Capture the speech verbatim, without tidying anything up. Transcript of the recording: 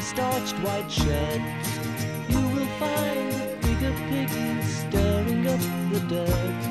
their starched white shirts. You will find the bigger piggies stirring up the dirt.